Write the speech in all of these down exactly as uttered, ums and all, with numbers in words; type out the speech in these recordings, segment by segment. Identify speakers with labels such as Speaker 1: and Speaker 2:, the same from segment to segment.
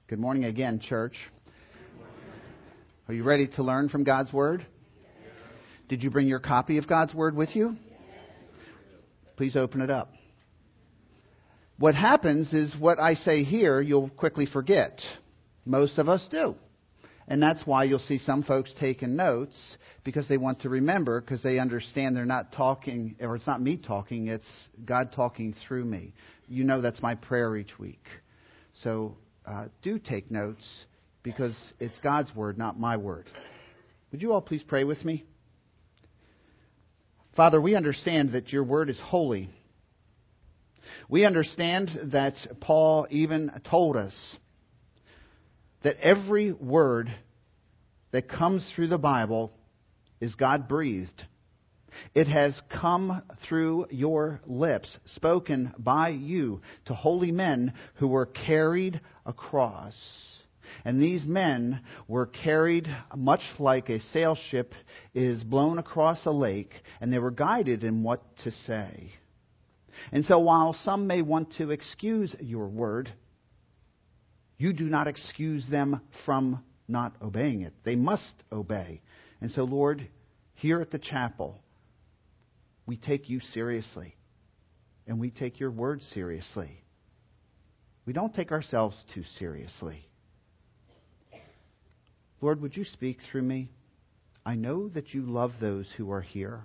Speaker 1: Good morning again, church. Are you ready to learn from God's Word? Did you bring your copy of God's Word with you? Please open it up. What happens is what I say here, you'll quickly forget. Most of us do. And that's why you'll see some folks taking notes, because they want to remember, because they understand they're not talking, or it's not me talking, it's God talking through me. You know that's my prayer each week. So uh, do take notes, because it's God's Word, not my word. Would you all please pray with me? Father, we understand that your Word is holy. We understand that Paul even told us that every word that comes through the Bible is God-breathed. It has come through your lips, spoken by you to holy men who were carried across. And these men were carried much like a sail ship is blown across a lake, and they were guided in what to say. And so while some may want to excuse your word, you do not excuse them from not obeying it. They must obey. And so, Lord, here at the chapel, we take you seriously. And we take your word seriously. We don't take ourselves too seriously. Lord, would you speak through me? I know that you love those who are here.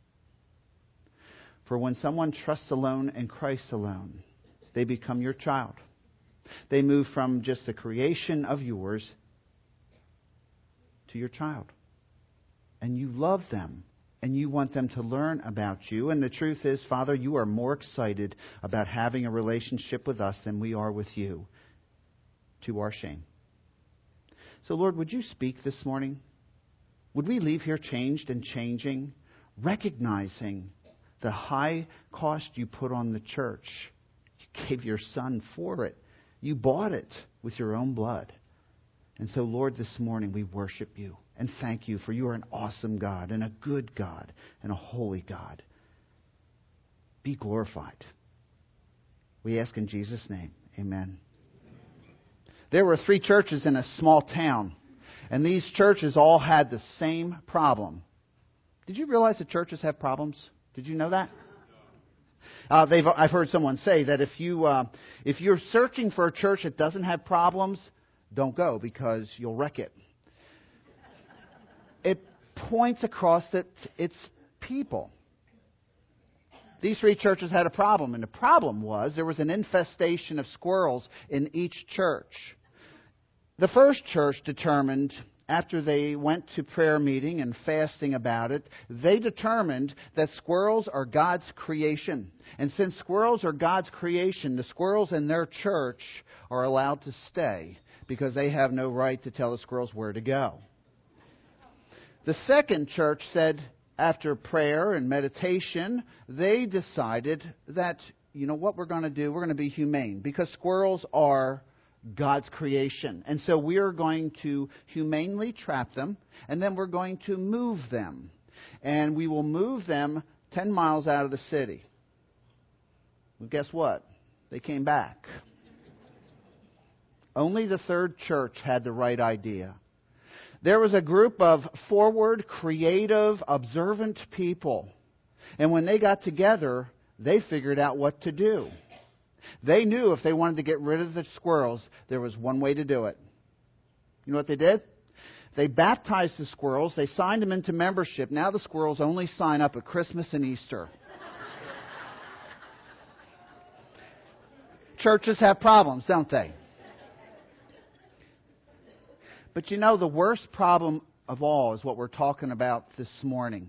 Speaker 1: For when someone trusts alone in Christ alone, they become your child. They move from just a creation of yours to your child. And you love them. And you want them to learn about you. And the truth is, Father, you are more excited about having a relationship with us than we are with you, to our shame. So, Lord, would you speak this morning? Would we leave here changed and changing, recognizing the high cost you put on the church? You gave your Son for it. You bought it with your own blood. And so, Lord, this morning we worship you and thank you, for you are an awesome God and a good God and a holy God. Be glorified. We ask in Jesus' name. Amen. There were three churches in a small town, and these churches all had the same problem. Did you realize that churches have problems? Did you know that? Uh, they've, I've heard someone say that if you uh, if you're searching for a church that doesn't have problems, don't go, because you'll wreck it. It points across that it's people. These three churches had a problem, and the problem was there was an infestation of squirrels in each church. The first church determined, after they went to prayer meeting and fasting about it, they determined that squirrels are God's creation. And since squirrels are God's creation, the squirrels in their church are allowed to stay, because they have no right to tell the squirrels where to go. The second church said, after prayer and meditation, they decided that, you know what we're going to do? We're going to be humane, because squirrels are God's creation. And so we are going to humanely trap them, and then we're going to move them. And we will move them ten miles out of the city. Well, guess what? They came back. Only the third church had the right idea. There was a group of forward, creative, observant people. And when they got together, they figured out what to do. They knew if they wanted to get rid of the squirrels, there was one way to do it. You know what they did? They baptized the squirrels. They signed them into membership. Now the squirrels only sign up at Christmas and Easter. Churches have problems, don't they? But you know, the worst problem of all is what we're talking about this morning.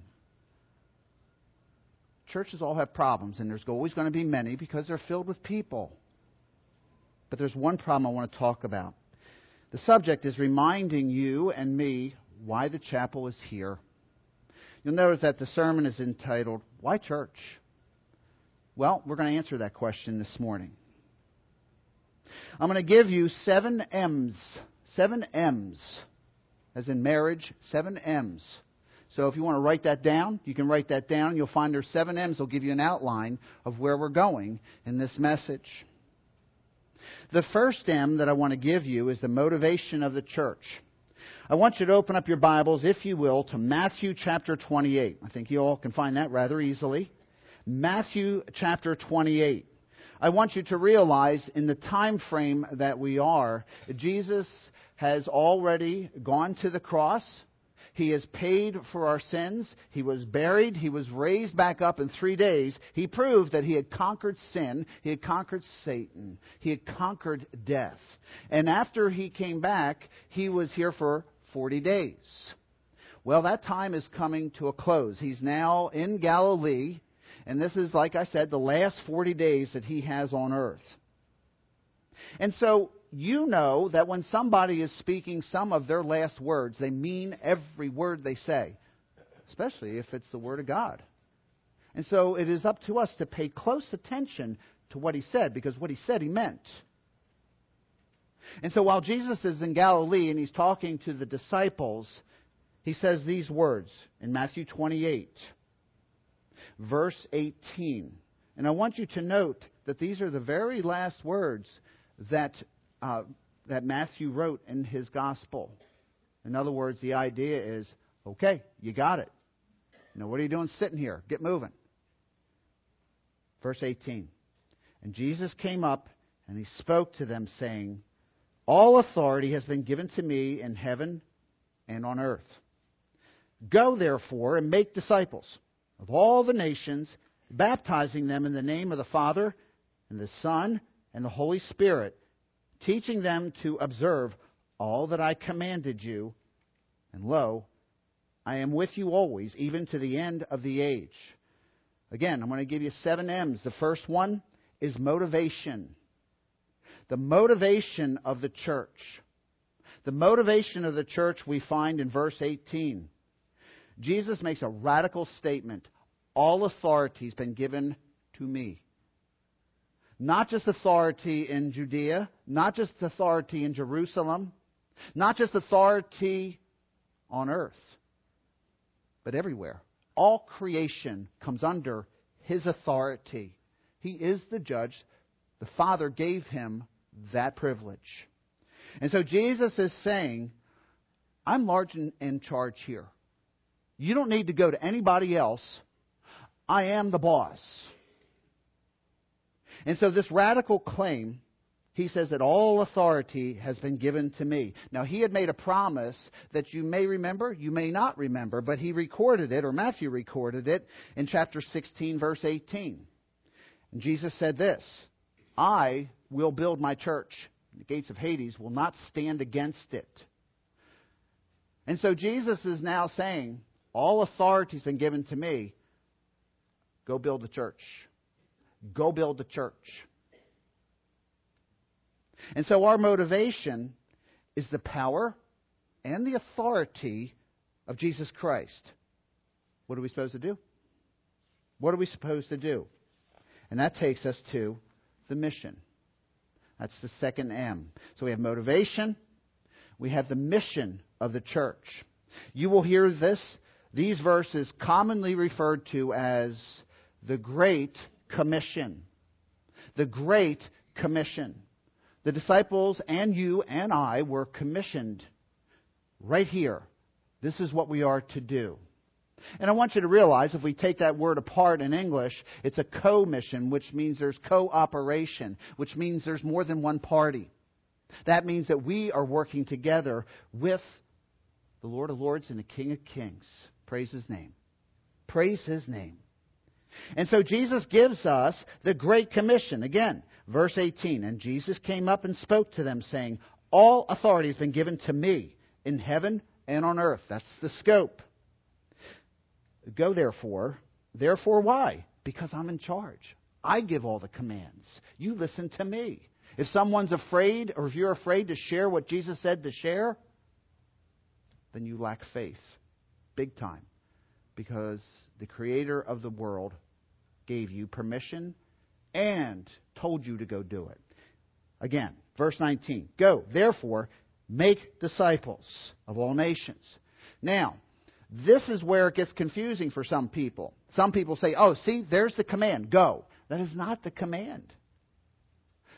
Speaker 1: Churches all have problems, and there's always going to be many because they're filled with people. But there's one problem I want to talk about. The subject is reminding you and me why the chapel is here. You'll notice that the sermon is entitled, Why Church? Well, we're going to answer that question this morning. I'm going to give you seven M's. Seven M's, as in marriage, seven M's. So if you want to write that down, you can write that down. You'll find there's seven M's. They'll give you an outline of where we're going in this message. The first M that I want to give you is the motivation of the church. I want you to open up your Bibles, if you will, to Matthew chapter twenty-eight. I think you all can find that rather easily. Matthew chapter twenty-eight. I want you to realize in the time frame that we are, Jesus has already gone to the cross. He has paid for our sins. He was buried. He was raised back up in three days. He proved that he had conquered sin. He had conquered Satan. He had conquered death. And after he came back, he was here for forty days. Well, that time is coming to a close. He's now in Galilee. And this is, like I said, the last forty days that he has on earth. And so you know that when somebody is speaking some of their last words, they mean every word they say, especially if it's the Word of God. And so it is up to us to pay close attention to what he said, because what he said he meant. And so while Jesus is in Galilee and he's talking to the disciples, he says these words in Matthew twenty-eight, verse eighteen. And I want you to note that these are the very last words that uh, that Matthew wrote in his gospel. In other words, the idea is, okay, you got it. You know, what are you doing sitting here? Get moving. Verse eighteen. And Jesus came up and he spoke to them, saying, all authority has been given to me in heaven and on earth. Go, therefore, and make disciples of all the nations, baptizing them in the name of the Father and the Son and the Holy Spirit, teaching them to observe all that I commanded you. And lo, I am with you always, even to the end of the age. Again, I'm going to give you seven M's. The first one is motivation. The motivation of the church. The motivation of the church we find in verse eighteen. Jesus makes a radical statement. All authority has been given to me. Not just authority in Judea, not just authority in Jerusalem, not just authority on earth, but everywhere. All creation comes under his authority. He is the judge. The Father gave him that privilege. And so Jesus is saying, I'm large in, in charge here. You don't need to go to anybody else. I am the boss. And so this radical claim, he says that all authority has been given to me. Now, he had made a promise that you may remember, you may not remember, but he recorded it, or Matthew recorded it, in chapter sixteen, verse eighteen. And Jesus said this, I will build my church. The gates of Hades will not stand against it. And so Jesus is now saying, all authority has been given to me. Go build a church. Go build a church. And so our motivation is the power and the authority of Jesus Christ. What are we supposed to do? What are we supposed to do? And that takes us to the mission. That's the second M. So we have motivation. We have the mission of the church. You will hear this, these verses commonly referred to as the Great Commission. The Great Commission. The disciples and you and I were commissioned right here. This is what we are to do. And I want you to realize, if we take that word apart in English, it's a co-mission, which means there's cooperation, which means there's more than one party. That means that we are working together with the Lord of Lords and the King of Kings. Praise His name. Praise His name. And so Jesus gives us the Great Commission. Again, verse eighteen. And Jesus came up and spoke to them, saying, all authority has been given to me in heaven and on earth. That's the scope. Go therefore. Therefore why? Because I'm in charge. I give all the commands. You listen to me. If someone's afraid, or if you're afraid to share what Jesus said to share, then you lack faith. Big time. Because the Creator of the world gave you permission and told you to go do it. Again, verse nineteen. Go, therefore, make disciples of all nations. Now, this is where it gets confusing for some people. Some people say, oh, see, there's the command. Go. That is not the command.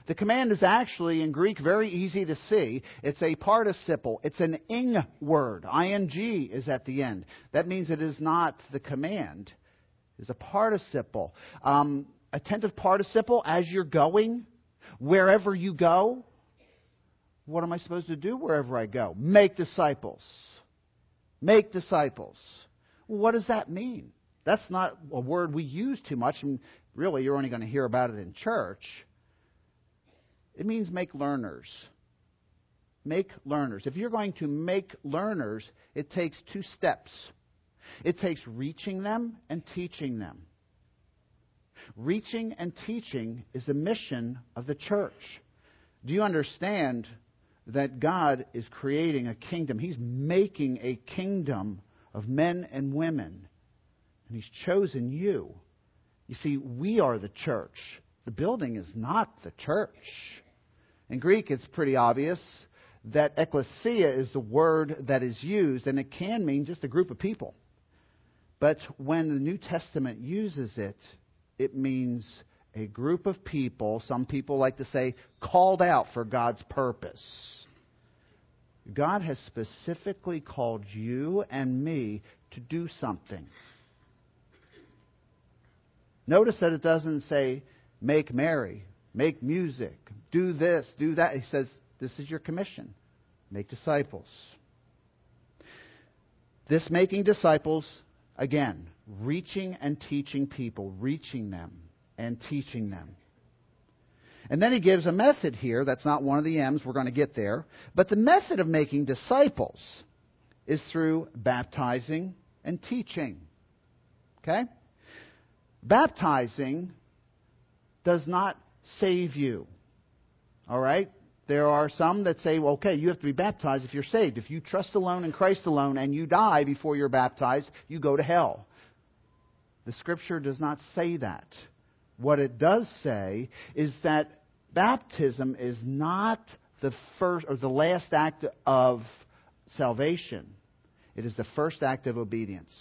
Speaker 1: The command is actually, in Greek, very easy to see. It's a participle. It's an ing word. ing is at the end. That means it is not the command. It's a participle. Um, attentive participle, as you're going, wherever you go. What am I supposed to do wherever I go? Make disciples. Make disciples. What does that mean? That's not a word we use too much, and really you're only going to hear about it in church. It means make learners. Make learners. If you're going to make learners, it takes two steps. It takes reaching them and teaching them. Reaching and teaching is the mission of the church. Do you understand that God is creating a kingdom? He's making a kingdom of men and women. And He's chosen you. You see, we are the church. The building is not the church. In Greek, it's pretty obvious that ecclesia is the word that is used, and it can mean just a group of people. But when the New Testament uses it, it means a group of people, some people like to say, called out for God's purpose. God has specifically called you and me to do something. Notice that it doesn't say, make merry, make music, do this, do that. He says, this is your commission. Make disciples. This making disciples, again, reaching and teaching people, reaching them and teaching them. And then he gives a method here. That's not one of the M's. We're going to get there. But the method of making disciples is through baptizing and teaching. Okay? Baptizing does not save you. All right? There are some that say, well, okay, you have to be baptized if you're saved. If you trust alone in Christ alone and you die before you're baptized, you go to hell. The Scripture does not say that. What it does say is that baptism is not the first or the last act of salvation. It is the first act of obedience.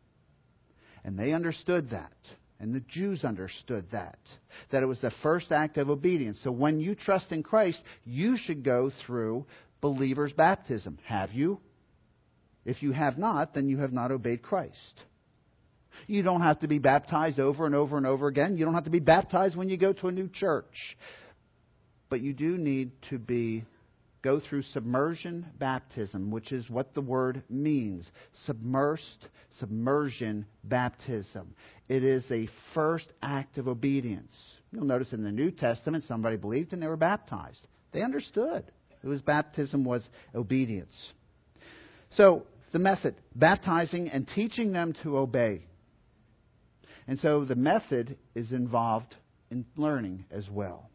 Speaker 1: And they understood that. And the Jews understood that. That it was the first act of obedience. So when you trust in Christ, you should go through believer's baptism. Have you? If you have not, then you have not obeyed Christ. You don't have to be baptized over and over and over again. You don't have to be baptized when you go to a new church. But you do need to be go through submersion baptism, which is what the word means. Submersed, submersion baptism. It is a first act of obedience. You'll notice in the New Testament, somebody believed and they were baptized. They understood. It was baptism was obedience. So, the method, baptizing and teaching them to obey. And so the method is involved in learning as well.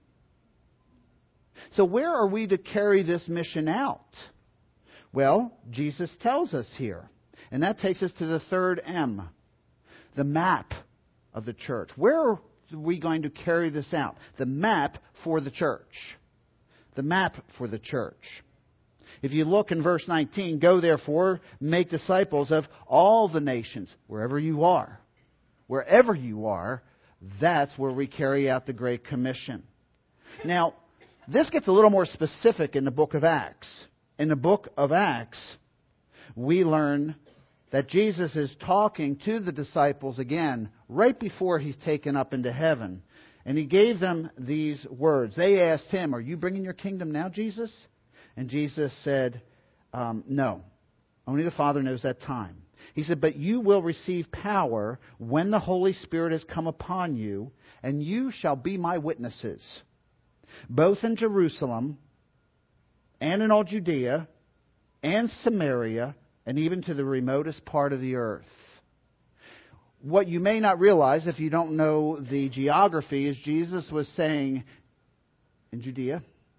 Speaker 1: So where are we to carry this mission out? Well, Jesus tells us here. And that takes us to the third M, the map of the church. Where are we going to carry this out? The map for the church. The map for the church. If you look in verse nineteen, go therefore, make disciples of all the nations, wherever you are. Wherever you are, that's where we carry out the Great Commission. Now, this gets a little more specific in the book of Acts. In the book of Acts, we learn that Jesus is talking to the disciples again right before He's taken up into heaven. And He gave them these words. They asked Him, are you bringing your kingdom now, Jesus? And Jesus said, um, no. Only the Father knows that time. He said, but you will receive power when the Holy Spirit has come upon you, and you shall be my witnesses, both in Jerusalem and in all Judea and Samaria and even to the remotest part of the earth. What you may not realize if you don't know the geography is Jesus was saying in Judea,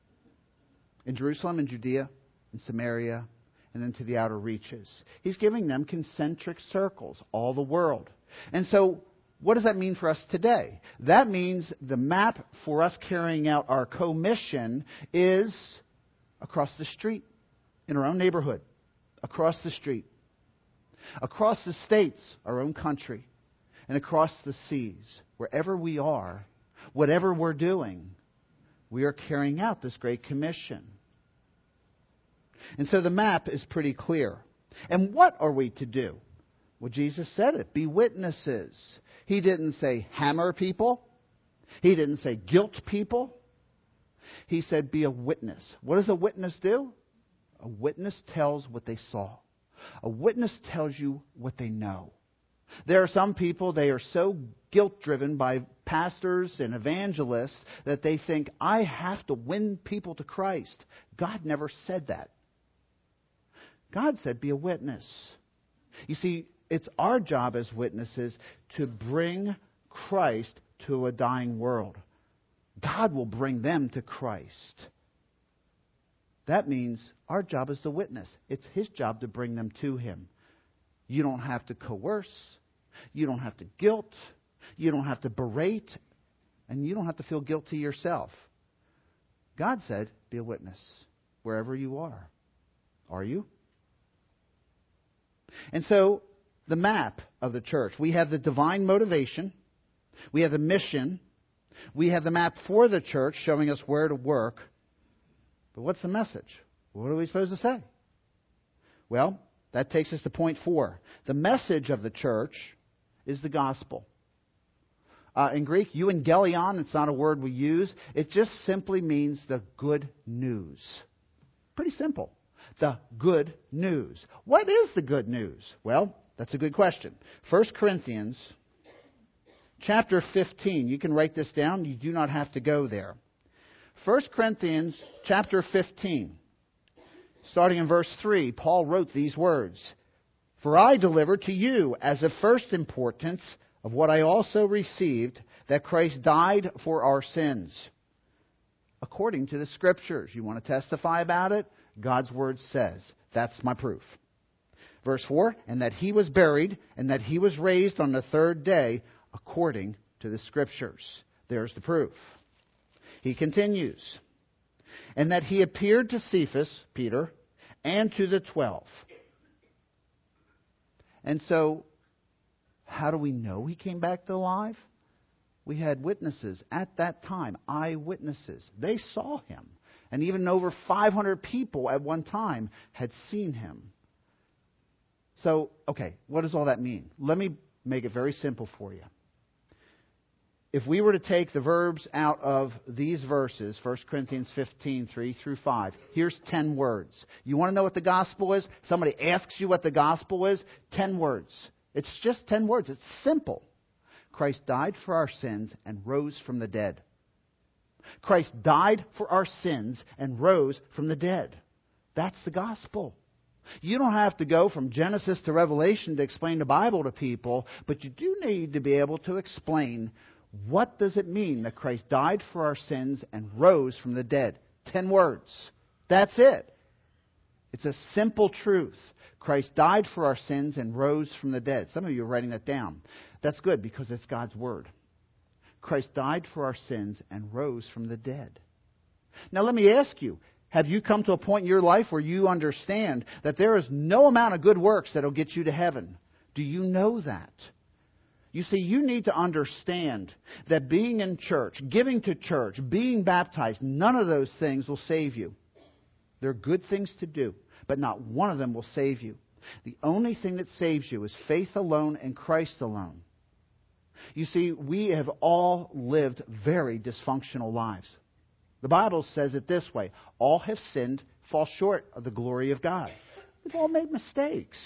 Speaker 1: in Jerusalem and Judea and Samaria, and then to the outer reaches. He's giving them concentric circles, all the world. And so, what does that mean for us today? That means the map for us carrying out our commission is across the street, in our own neighborhood, across the street, across the states, our own country, and across the seas. Wherever we are, whatever we're doing, We are carrying out this great commission. And so the map is pretty clear. And what are we to do? Well, Jesus said it. Be witnesses. He didn't say hammer people. He didn't say guilt people. He said be a witness. What does a witness do? A witness tells what they saw. A witness tells you what they know. There are some people, they are so guilt-driven by pastors and evangelists that they think, I have to win people to Christ. God never said that. God said, be a witness. You see, it's our job as witnesses to bring Christ to a dying world. God will bring them to Christ. That means our job is to witness. It's His job to bring them to Him. You don't have to coerce. You don't have to guilt. You don't have to berate. And you don't have to feel guilty yourself. God said, be a witness wherever you are. Are you? And so, the map of the church. We have the divine motivation. We have the mission. We have the map for the church showing us where to work. But what's the message? What are we supposed to say? Well, that takes us to point four. The message of the church is the gospel. Uh, in Greek, euangelion, it's not a word we use. It just simply means the good news. Pretty simple. The good news. What is the good news? Well, that's a good question. First Corinthians chapter fifteen. You can write this down. You do not have to go there. First Corinthians chapter fifteen. Starting in verse three, Paul wrote these words. For I delivered to you as of first importance of what I also received, that Christ died for our sins, according to the Scriptures. You want to testify about it? God's Word says. That's my proof. Verse four, and that He was buried, and that He was raised on the third day, according to the Scriptures. There's the proof. He continues, and that He appeared to Cephas, Peter, and to the twelve. And so, how do we know He came back to life? We had witnesses at that time, eyewitnesses. They saw Him. And even over five hundred people at one time had seen Him. So, okay, what does all that mean? Let me make it very simple for you. If we were to take the verbs out of these verses, First Corinthians fifteen, three through five, here's ten words. You want to know what the gospel is? Somebody asks you what the gospel is? Ten words. It's just ten words. It's simple. Christ died for our sins and rose from the dead. Christ died for our sins and rose from the dead. That's the gospel. You don't have to go from Genesis to Revelation to explain the Bible to people, but you do need to be able to explain what does it mean that Christ died for our sins and rose from the dead. Ten words. That's it. It's a simple truth. Christ died for our sins and rose from the dead. Some of you are writing that down. That's good because it's God's Word. Christ died for our sins and rose from the dead. Now let me ask you, have you come to a point in your life where you understand that there is no amount of good works that will get you to heaven? Do you know that? You see, you need to understand that being in church, giving to church, being baptized, none of those things will save you. They're good things to do, but not one of them will save you. The only thing that saves you is faith alone and Christ alone. You see, we have all lived very dysfunctional lives. The Bible says it this way, all have sinned, fall short of the glory of God. We've all made mistakes.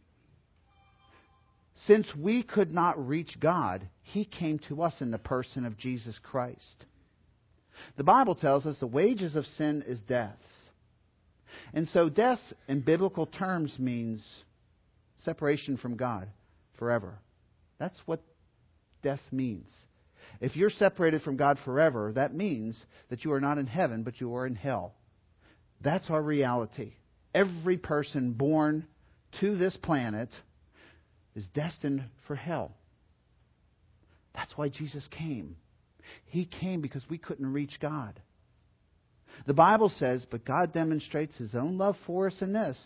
Speaker 1: Since we could not reach God, He came to us in the person of Jesus Christ. The Bible tells us the wages of sin is death. And so death in biblical terms means separation from God forever. That's what death means. If you're separated from God forever, that means that you are not in heaven, but you are in hell. That's our reality. Every person born to this planet is destined for hell. That's why Jesus came. He came because we couldn't reach God. The Bible says, but God demonstrates His own love for us in this.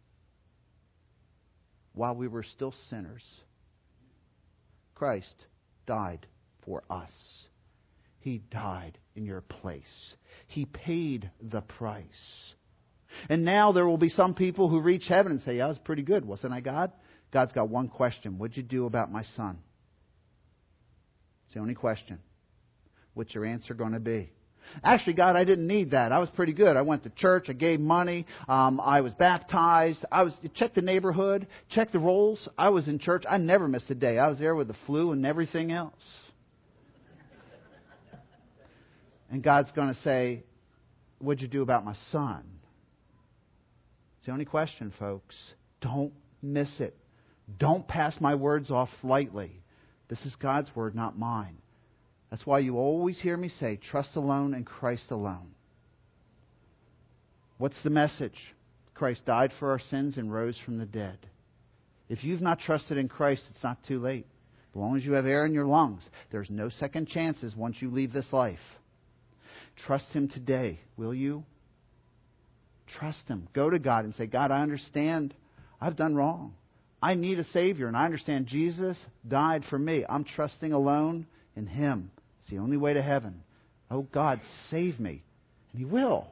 Speaker 1: While we were still sinners, Christ died for us. He died in your place. He paid the price. And now there will be some people who reach heaven and say, yeah, I was pretty good, wasn't I, God? God's got one question. What'd you do about my son? It's the only question. What's your answer going to be? Actually, God, I didn't need that. I was pretty good. I went to church. I gave money. Um, I was baptized. I was check the neighborhood. Check the rolls. I was in church. I never missed a day. I was there with the flu and everything else. And God's going to say, what'd you do about my son? It's the only question, folks. Don't miss it. Don't pass my words off lightly. This is God's word, not mine. That's why you always hear me say, trust alone and Christ alone. What's the message? Christ died for our sins and rose from the dead. If you've not trusted in Christ, it's not too late. As long as you have air in your lungs, there's no second chances once you leave this life. Trust Him today, will you? Trust Him. Go to God and say, God, I understand I've done wrong. I need a Savior, and I understand Jesus died for me. I'm trusting alone in Him. It's the only way to heaven. Oh, God, save me. And He will.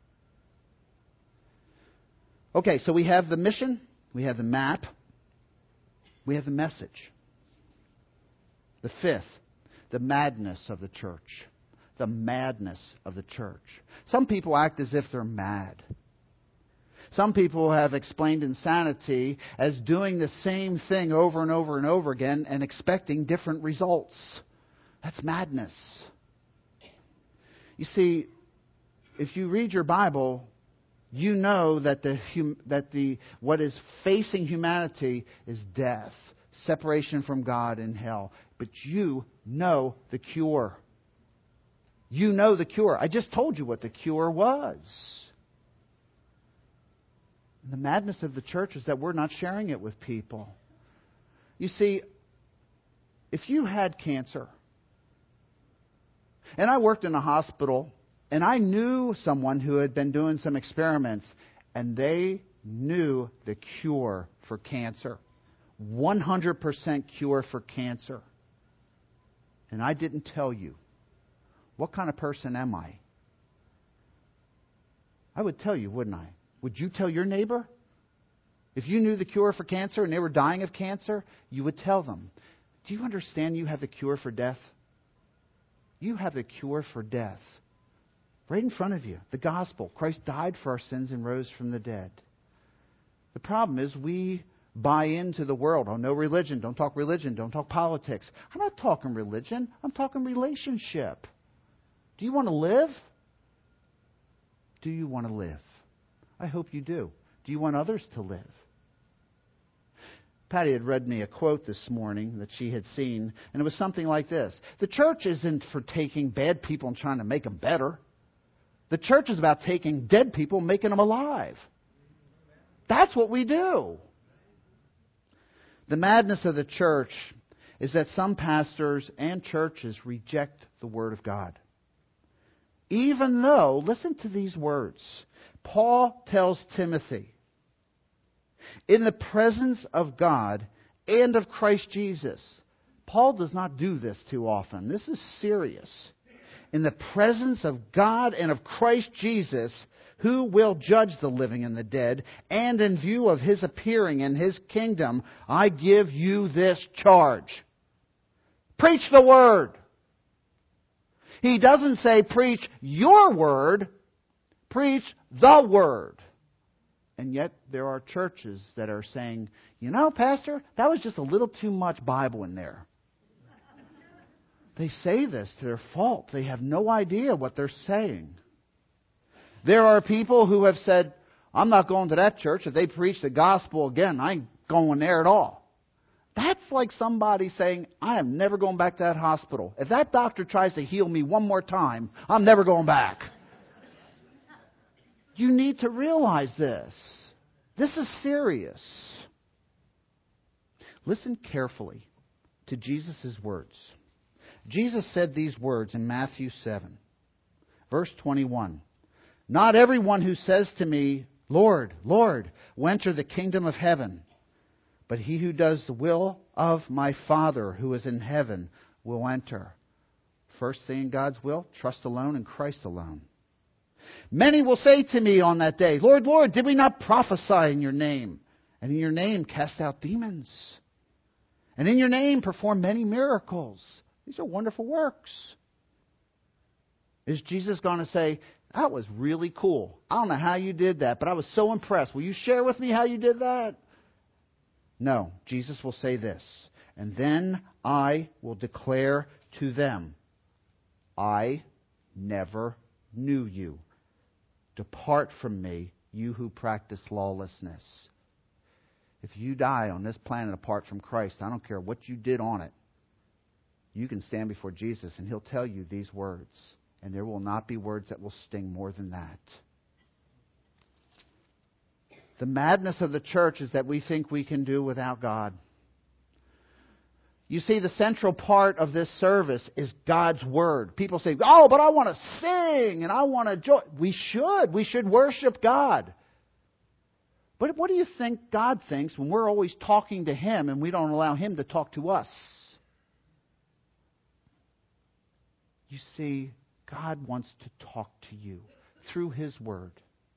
Speaker 1: Okay, so we have the mission. We have the map. We have the message. The fifth, the madness of the church. The madness of the church. Some people act as if they're mad. Some people have explained insanity as doing the same thing over and over and over again and expecting different results. That's madness. You see, if you read your Bible, you know that the hum, that the what is facing humanity is death, separation from God, and hell. But you know the cure. You know the cure. I just told you what the cure was. And the madness of the church is that we're not sharing it with people. You see, if you had cancer, and I worked in a hospital, and I knew someone who had been doing some experiments, and they knew the cure for cancer. one hundred percent cure for cancer. And I didn't tell you. What kind of person am I? I would tell you, wouldn't I? Would you tell your neighbor? If you knew the cure for cancer and they were dying of cancer, you would tell them. Do you understand you have the cure for death? You have the cure for death. Right in front of you. The gospel. Christ died for our sins and rose from the dead. The problem is we buy into the world. Oh, no religion. Don't talk religion. Don't talk politics. I'm not talking religion. I'm talking relationship. Do you want to live? Do you want to live? I hope you do. Do you want others to live? Patty had read me a quote this morning that she had seen, and it was something like this. The church isn't for taking bad people and trying to make them better. The church is about taking dead people and making them alive. That's what we do. The madness of the church is that some pastors and churches reject the Word of God. Even though, listen to these words, Paul tells Timothy, in the presence of God and of Christ Jesus. Paul does not do this too often. This is serious. In the presence of God and of Christ Jesus, who will judge the living and the dead, and in view of His appearing in His kingdom, I give you this charge. Preach the Word. He doesn't say preach your word, preach the Word. And yet there are churches that are saying, you know, Pastor, that was just a little too much Bible in there. They say this to their fault. They have no idea what they're saying. There are people who have said, I'm not going to that church. If they preach the gospel again, I ain't going there at all. That's like somebody saying, I am never going back to that hospital. If that doctor tries to heal me one more time, I'm never going back. You need to realize this. This is serious. Listen carefully to Jesus' words. Jesus said these words in Matthew seven, verse twenty-one. Not everyone who says to me, Lord, Lord, will enter the kingdom of heaven, but he who does the will of my Father who is in heaven will enter. First thing in God's will, trust alone in Christ alone. Many will say to me on that day, Lord, Lord, did we not prophesy in your name? And in your name cast out demons? And in your name perform many miracles? These are wonderful works. Is Jesus going to say, that was really cool. I don't know how you did that, but I was so impressed. Will you share with me how you did that? No, Jesus will say this, and then I will declare to them, I never knew you. Depart from me, you who practice lawlessness. If you die on this planet apart from Christ, I don't care what you did on it, you can stand before Jesus and He'll tell you these words. And there will not be words that will sting more than that. The madness of the church is that we think we can do without God. You see, the central part of this service is God's Word. People say, oh, but I want to sing and I want to join. We should. We should worship God. But what do you think God thinks when we're always talking to Him and we don't allow Him to talk to us? You see, God wants to talk to you through His Word.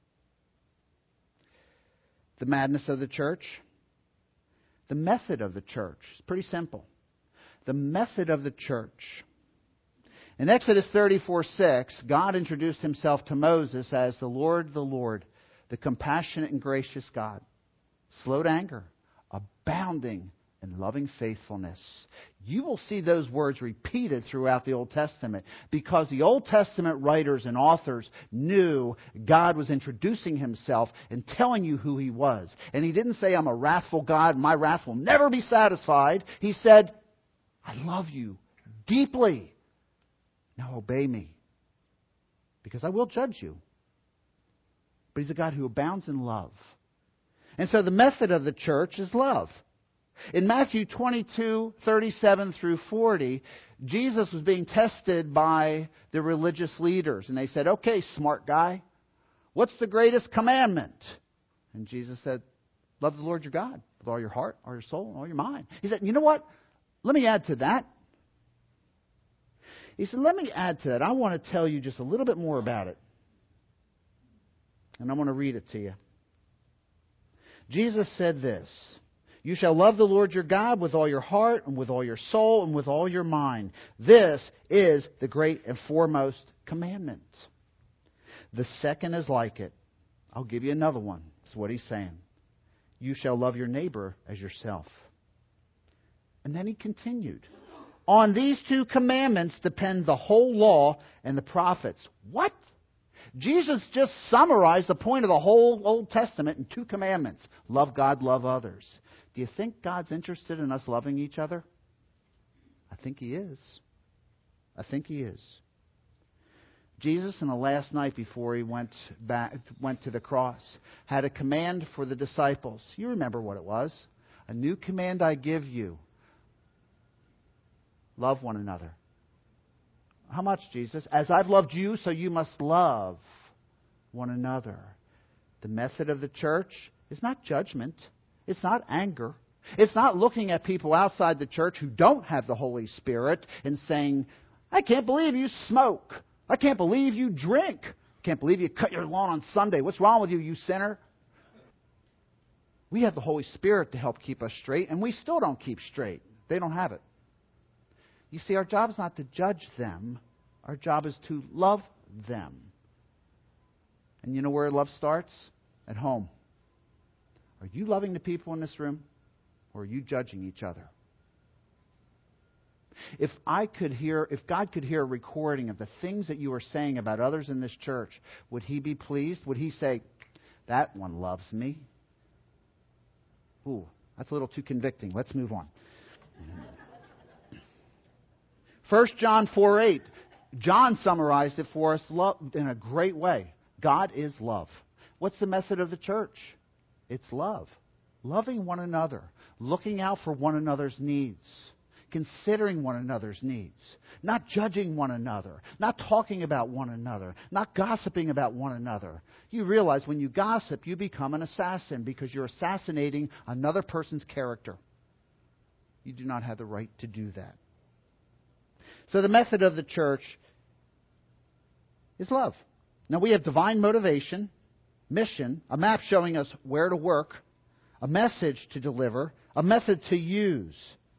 Speaker 1: The madness of the church. The method of the church is pretty simple. The method of the church. In Exodus thirty-four six, God introduced Himself to Moses as the Lord, the Lord, the compassionate and gracious God, slow to anger, abounding in loving faithfulness. You will see those words repeated throughout the Old Testament because the Old Testament writers and authors knew God was introducing Himself and telling you who He was. And He didn't say, I'm a wrathful God, my wrath will never be satisfied. He said, I love you deeply. Now obey me, because I will judge you. But He's a God who abounds in love. And so the method of the church is love. In Matthew twenty-two, thirty-seven through forty, Jesus was being tested by the religious leaders. And they said, okay, smart guy, what's the greatest commandment? And Jesus said, love the Lord your God with all your heart, all your soul, and all your mind. He said, you know what? Let me add to that. He said, let me add to that. I want to tell you just a little bit more about it. And I want to read it to you. Jesus said this. You shall love the Lord your God with all your heart and with all your soul and with all your mind. This is the great and foremost commandment. The second is like it. I'll give you another one. That's what He's saying. You shall love your neighbor as yourself. And then He continued. On these two commandments depend the whole law and the prophets. What? Jesus just summarized the point of the whole Old Testament in two commandments. Love God, love others. Do you think God's interested in us loving each other? I think He is. I think He is. Jesus, in the last night before He went back, went to the cross, had a command for the disciples. You remember what it was. A new command I give you. Love one another. How much, Jesus? As I've loved you, so you must love one another. The method of the church is not judgment. It's not anger. It's not looking at people outside the church who don't have the Holy Spirit and saying, I can't believe you smoke. I can't believe you drink. I can't believe you cut your lawn on Sunday. What's wrong with you, you sinner? We have the Holy Spirit to help keep us straight, and we still don't keep straight. They don't have it. You see, our job is not to judge them. Our job is to love them. And you know where love starts? At home. Are you loving the people in this room, or are you judging each other? If I could hear, if God could hear a recording of the things that you are saying about others in this church, would He be pleased? Would He say, that one loves me? Ooh, that's a little too convicting. Let's move on. First John four eight. John summarized it for us in a great way. God is love. What's the method of the church? It's love. Loving one another. Looking out for one another's needs. Considering one another's needs. Not judging one another. Not talking about one another. Not gossiping about one another. You realize when you gossip, you become an assassin because you're assassinating another person's character. You do not have the right to do that. So the method of the church is love. Now we have divine motivation, mission, a map showing us where to work, a message to deliver, a method to use.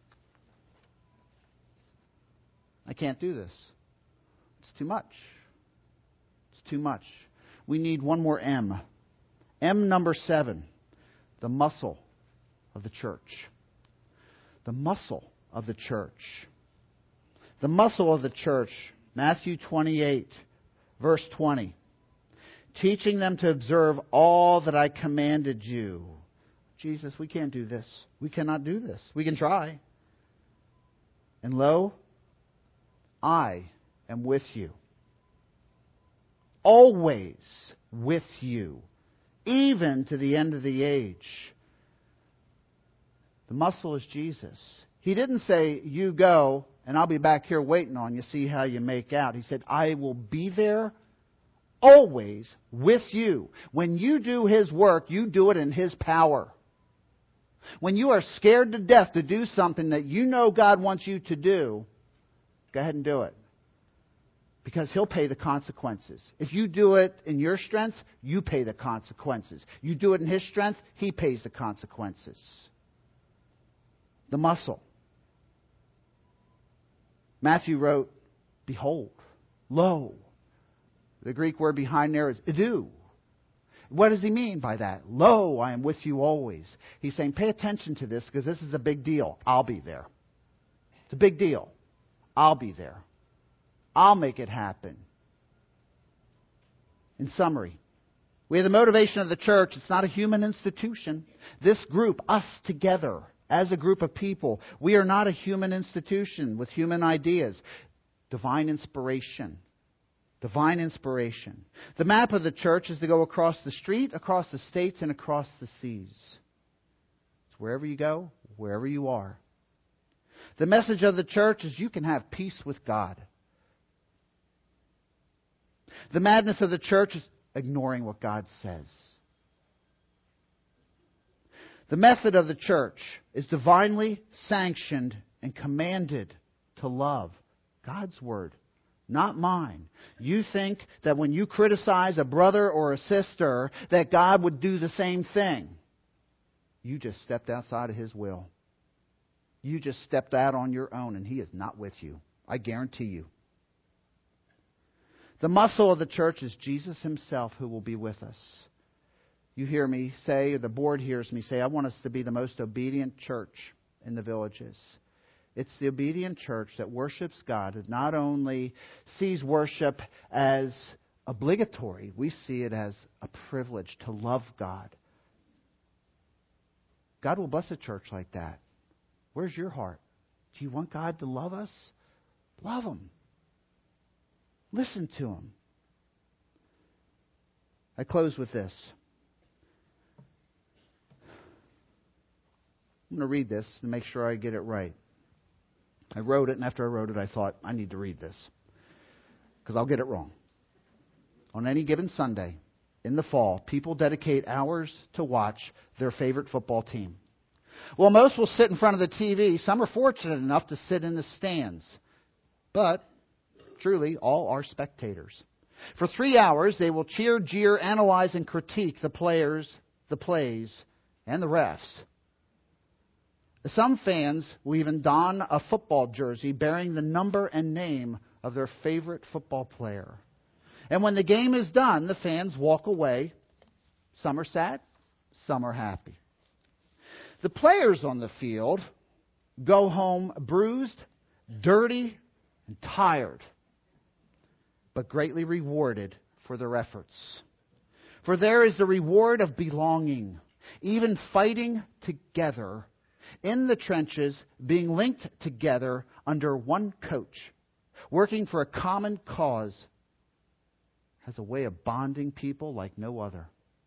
Speaker 1: I can't do this. It's too much. It's too much. We need one more M. M number seven. The muscle of the church. The muscle of the church. The muscle of the church. Matthew twenty-eight, verse twenty. Teaching them to observe all that I commanded you. Jesus, we can't do this. We cannot do this. We can try. And lo, I am with you. Always with you. Even to the end of the age. The muscle is Jesus. He didn't say, you go and I'll be back here waiting on you, see how you make out. He said, I will be there always with you. When you do His work, you do it in His power. When you are scared to death to do something that you know God wants you to do, go ahead and do it. Because He'll pay the consequences. If you do it in your strength, you pay the consequences. You do it in His strength, He pays the consequences. The muscle. Matthew wrote, behold, lo. The Greek word behind there is idu. What does he mean by that? Lo, I am with you always. He's saying, pay attention to this because this is a big deal. I'll be there. It's a big deal. I'll be there. I'll make it happen. In summary, we have the motivation of the church. It's not a human institution. This group, us together, as a group of people, we are not a human institution with human ideas. Divine inspiration. Divine inspiration. The map of the church is to go across the street, across the states, and across the seas. It's wherever you go, wherever you are. The message of the church is you can have peace with God. The madness of the church is ignoring what God says. The method of the church is divinely sanctioned and commanded to love. God's word, not mine. You think that when you criticize a brother or a sister that God would do the same thing. You just stepped outside of His will. You just stepped out on your own and He is not with you. I guarantee you. The muscle of the church is Jesus Himself who will be with us. You hear me say, or the board hears me say, I want us to be the most obedient church in the villages. It's the obedient church that worships God, that not only sees worship as obligatory, we see it as a privilege to love God. God will bless a church like that. Where's your heart? Do you want God to love us? Love Him. Listen to Him. I close with this. I'm going to read this to make sure I get it right. I wrote it, and after I wrote it, I thought, I need to read this. Because I'll get it wrong. On any given Sunday, in the fall, people dedicate hours to watch their favorite football team. Well, most will sit in front of the T V. Some are fortunate enough to sit in the stands. But, truly, all are spectators. For three hours, they will cheer, jeer, analyze, and critique the players, the plays, and the refs. Some fans will even don a football jersey bearing the number and name of their favorite football player. And when the game is done, the fans walk away. Some are sad, some are happy. The players on the field go home bruised, dirty, and tired, but greatly rewarded for their efforts. For there is the reward of belonging, even fighting together in the trenches, being linked together under one coach, working for a common cause, has a way of bonding people like no other.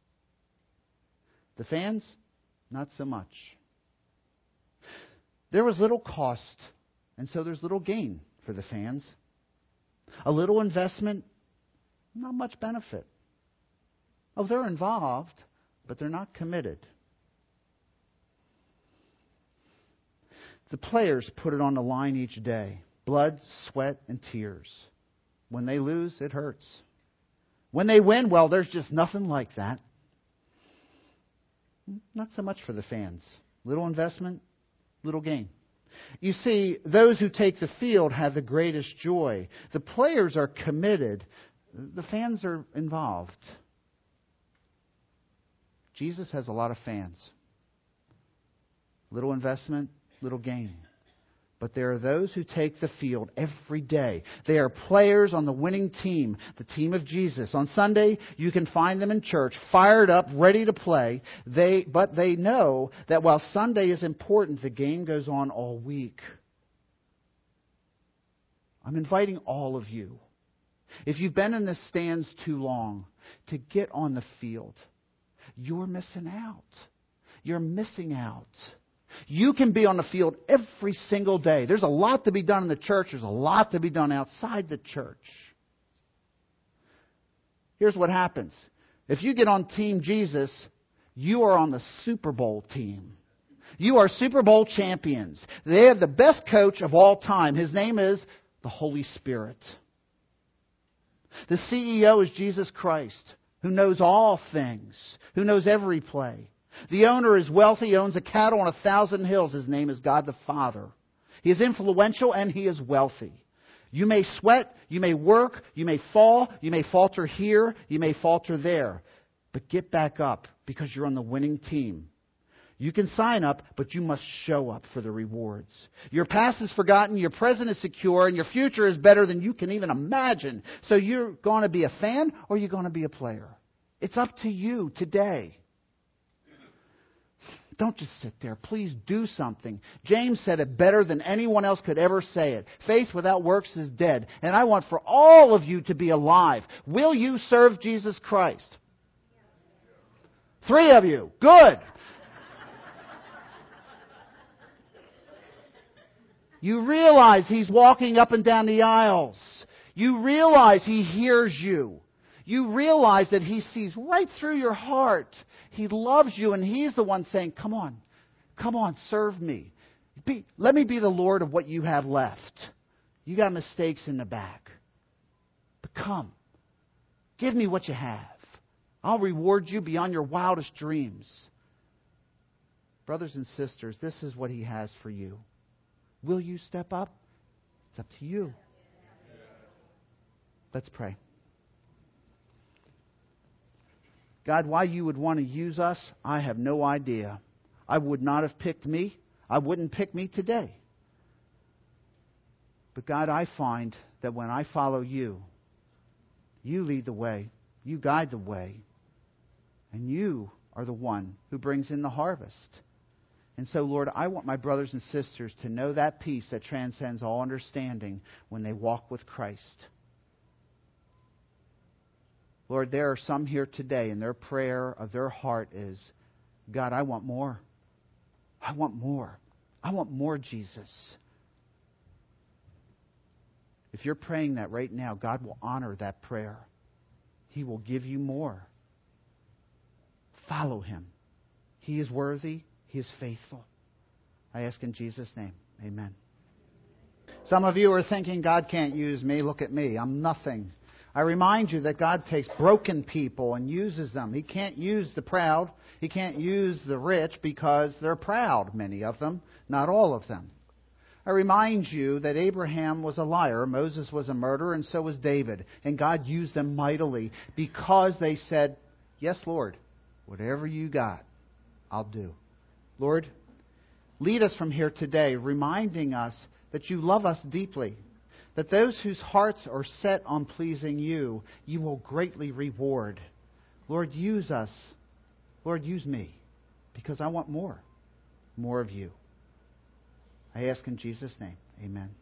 Speaker 1: The fans, not so much. There was little cost, and so there's little gain for the fans. A little investment, not much benefit. Oh, they're involved, but they're not committed. The players put it on the line each day. Blood, sweat, and tears. When they lose, it hurts. When they win, well, there's just nothing like that. Not so much for the fans. Little investment, little gain. You see, those who take the field have the greatest joy. The players are committed. The fans are involved. Jesus has a lot of fans. Little investment, little gain. But there are those who take the field every day. They are players on the winning team, the team of Jesus. On Sunday, you can find them in church, fired up, ready to play. They, but they know that while Sunday is important, the game goes on all week. I'm inviting all of you, if you've been in the stands too long, to get on the field. You're missing out. You're missing out. You can be on the field every single day. There's a lot to be done in the church. There's a lot to be done outside the church. Here's what happens. If you get on Team Jesus, you are on the Super Bowl team. You are Super Bowl champions. They have the best coach of all time. His name is the Holy Spirit. The C E O is Jesus Christ, who knows all things, who knows every play. The owner is wealthy, he owns a cattle on a thousand hills. His name is God the Father. He is influential and he is wealthy. You may sweat, you may work, you may fall, you may falter here, you may falter there. But get back up because you're on the winning team. You can sign up, but you must show up for the rewards. Your past is forgotten, your present is secure, and your future is better than you can even imagine. So you're going to be a fan or you're going to be a player. It's up to you today. Don't just sit there. Please do something. James said it better than anyone else could ever say it. Faith without works is dead. And I want for all of you to be alive. Will you serve Jesus Christ? Three of you. Good. You realize He's walking up and down the aisles. You realize He hears you. You realize that He sees right through your heart. He loves you and He's the one saying, come on, come on, serve me. Be, let me be the Lord of what you have left. You got mistakes in the back. But come, give me what you have. I'll reward you beyond your wildest dreams. Brothers and sisters, this is what He has for you. Will you step up? It's up to you. Let's pray. God, why you would want to use us, I have no idea. I would not have picked me. I wouldn't pick me today. But God, I find that when I follow you, you lead the way. You guide the way. And you are the one who brings in the harvest. And so, Lord, I want my brothers and sisters to know that peace that transcends all understanding when they walk with Christ. Lord, there are some here today, and their prayer of their heart is, God, I want more. I want more. I want more, Jesus. If you're praying that right now, God will honor that prayer. He will give you more. Follow Him. He is worthy. He is faithful. I ask in Jesus' name. Amen. Some of you are thinking, God can't use me. Look at me. I'm nothing. I remind you that God takes broken people and uses them. He can't use the proud. He can't use the rich because they're proud, many of them, not all of them. I remind you that Abraham was a liar, Moses was a murderer, and so was David. And God used them mightily because they said, yes, Lord, whatever you got, I'll do. Lord, lead us from here today, reminding us that you love us deeply. That those whose hearts are set on pleasing you, you will greatly reward. Lord, use us. Lord, use me. Because I want more. More of you. I ask in Jesus' name. Amen.